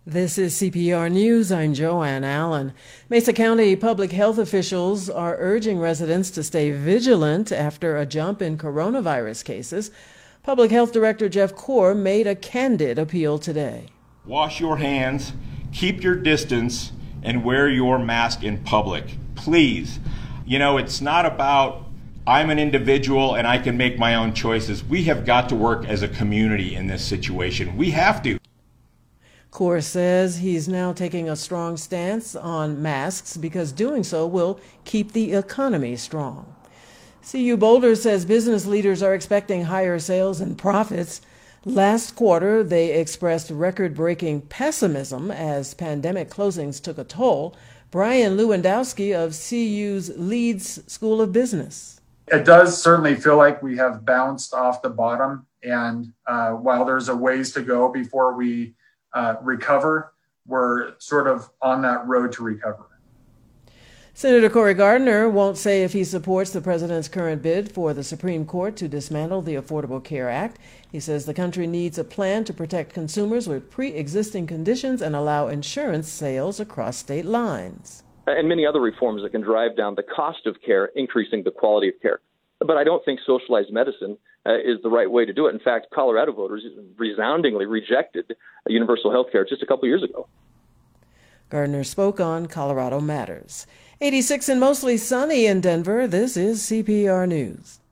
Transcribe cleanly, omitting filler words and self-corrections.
This is CPR News. I'm Joanne Allen. Mesa County public health officials are urging residents to stay vigilant after a jump in coronavirus cases. Public Health Director Jeff Core made a candid appeal today. Wash your hands, keep your distance, and wear your mask in public. Please. It's not about I'm an individual and I can make my own choices. We have got to work as a community in this situation. We have to. Core says he's now taking a strong stance on masks because doing so will keep the economy strong. CU Boulder says business leaders are expecting higher sales and profits. Last quarter, they expressed record-breaking pessimism as pandemic closings took a toll. Brian Lewandowski of CU's Leeds School of Business. It does certainly feel like we have bounced off the bottom, and while there's a ways to go before we recover, we're sort of on that road to recovery. Senator Cory Gardner won't say if he supports the president's current bid for the Supreme Court to dismantle the Affordable Care Act. He says the country needs a plan to protect consumers with pre-existing conditions and allow insurance sales across state lines. And many other reforms that can drive down the cost of care, increasing the quality of care. But I don't think socialized medicine is the right way to do it. In fact, Colorado voters resoundingly rejected universal health care just a couple years ago. Gardner spoke on Colorado Matters. 86 and mostly sunny in Denver. This is CPR News.